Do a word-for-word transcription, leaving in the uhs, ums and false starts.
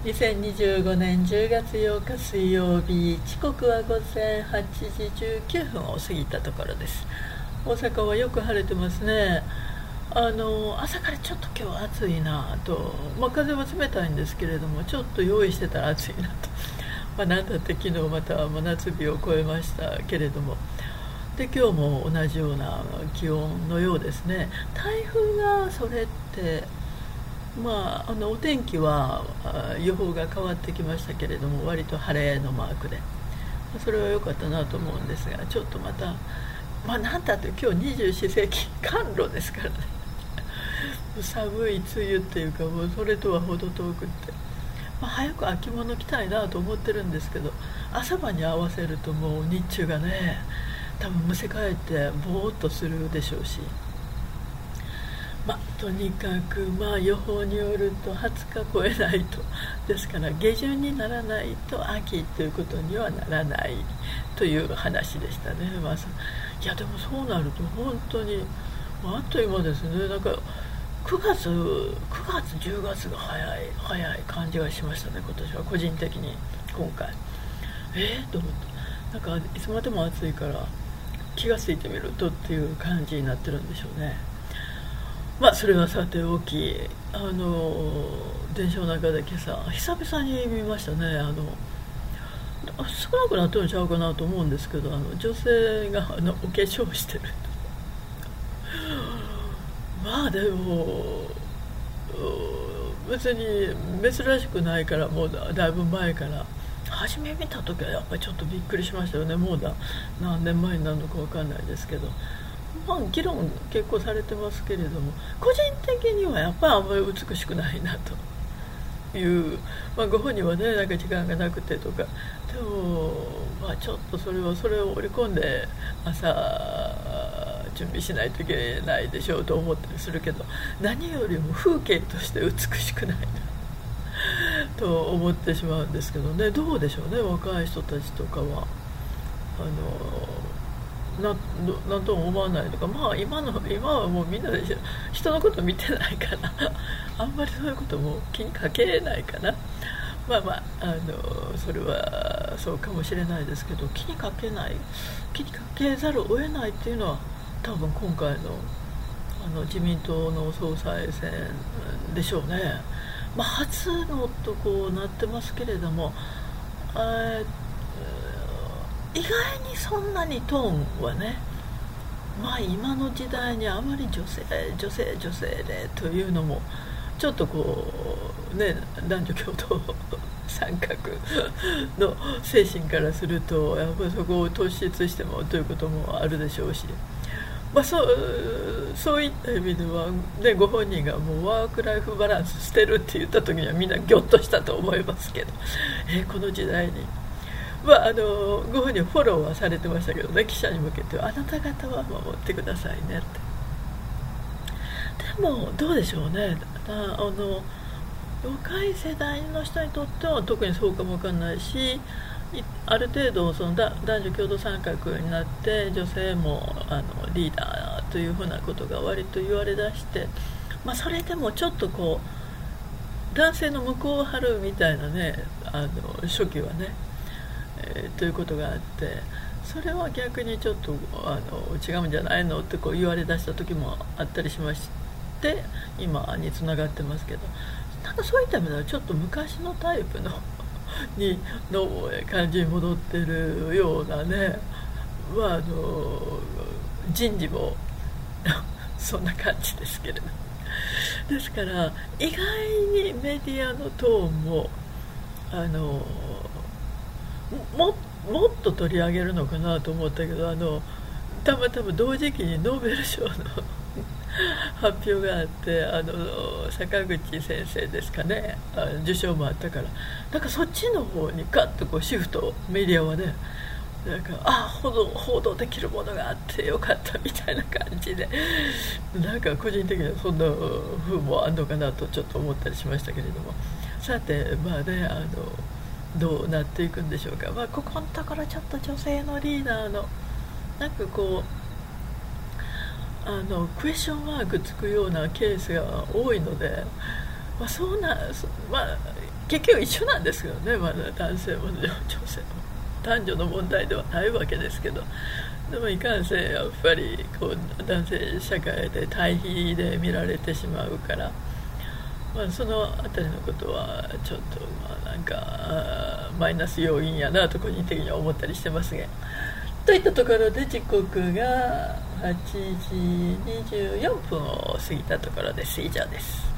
にせんにじゅうごねんじゅうがつようか水曜日、時刻はごぜんはちじじゅうきゅうふんを過ぎたところです。大阪はよく晴れてますね。あの朝からちょっと今日暑いなと、まあ、風は冷たいんですけれども、ちょっと用意してたら暑いなと、まあ、なんだって昨日また真夏日を超えましたけれども、で今日も同じような気温のようですね。台風がそれってまあ、あのお天気は予報が変わってきましたけれども、割と晴れのマークで、それは良かったなと思うんですが、ちょっとまた、まあ、なんたって今日二十四節気寒露ですからね寒い梅雨っていうか、もうそれとは程遠くって、まあ、早く秋物着たいなと思ってるんですけど、朝晩に合わせるともう日中がね、多分むせ返ってぼーっとするでしょうし、まあ、とにかく、まあ、予報によるとはつか超えないと、ですから下旬にならないと秋ということにはならないという話でしたね。まあ、いやでもそうなると本当に、まあ、あっという間ですね。なんかくがつくがつじゅうがつが早い早い感じがしましたね、今年は個人的に。今回えー、と思って、なんかいつまでも暑いから気がついてみるとっていう感じになってるんでしょうね。まあそれはさておき、あの電車の中で今朝久々に見ましたね。あの少なくなってるんちゃうかなと思うんですけど、あの女性があのお化粧してるまあでも別に珍しくないから、もうだいぶ前から、初め見た時はやっぱりちょっとびっくりしましたよね。もうだ何年前になるのか分かんないですけど、まあ、議論結構されてますけれども、個人的にはやっぱりあんまり美しくないなという、まあ、ご本人はね、なんか時間がなくてとか、でも、まあ、ちょっとそれをそれを織り込んで朝準備しないといけないでしょうと思ったりするけど、何よりも風景として美しくないなと思ってしまうんですけどね。どうでしょうね、若い人たちとかは。あのななんとも思わないとか、まあ今の今はもうみんなで人のこと見てないからあんまりそういうことも気にかけないかな。まあまあ、あのそれはそうかもしれないですけど、気にかけない気にかけざるを得ないっていうのは、多分今回のあの自民党の総裁選でしょうね。まあ初のとこうなってますけれども、あ意外にそんなにトーンはね、まあ今の時代にあまり女性女性女性でというのもちょっとこうね、男女共同参画の精神からすると、やっぱりそこを突出してもということもあるでしょうし、まあ、そうそういった意味では、ね、ご本人がもうワークライフバランス捨てるって言った時にはみんなギョッとしたと思いますけど、えー、この時代に。まあ、あのご本人フォローはされてましたけどね、記者に向けては、あなた方は守ってくださいねって。でもどうでしょうね、あの若い世代の人にとっては特にそうかもわかんないし、ある程度その男女共同参画になって女性もあのリーダーというふうなことが割と言われだして、まあ、それでもちょっとこう男性の向こうを張るみたいなね、あの初期はね、えー、ということがあって、それは逆にちょっとあの違うんじゃないのってこう言われだした時もあったりしまして、今につながってますけど、ただそういった意味ではちょっと昔のタイプのにの感じに戻ってるようなね、まあ、あの人事もそんな感じですけれど、ですから意外にメディアのトーンもあのも, もっと取り上げるのかなと思ったけど、あのたまたま同時期にノーベル賞の発表があって、あの坂口先生ですかね、受賞もあったから、なんかそっちの方にガッとこうシフト、メディアはね、なんかあ報道報道できるものがあってよかったみたいな感じで、なんか個人的にはそんな風もあんのかなとちょっと思ったりしましたけれども、さてまあね、あのどうなっていくんでしょうか。まあ、ここのところちょっと女性のリーダーのなんかこうあのクエスチョンマークつくようなケースが多いので、まあ、そうな、まあ、 結局一緒なんですけどね、まだ男性も女性も男女の問題ではないわけですけど、でもいかんせんやっぱりこう男性社会で対比で見られてしまうから、まあ、そのあたりのことはちょっとまあなんかマイナス要因やなと個人的には思ったりしてますが、といったところで時刻がはちじにじゅうよんぷんを過ぎたところです。以上です。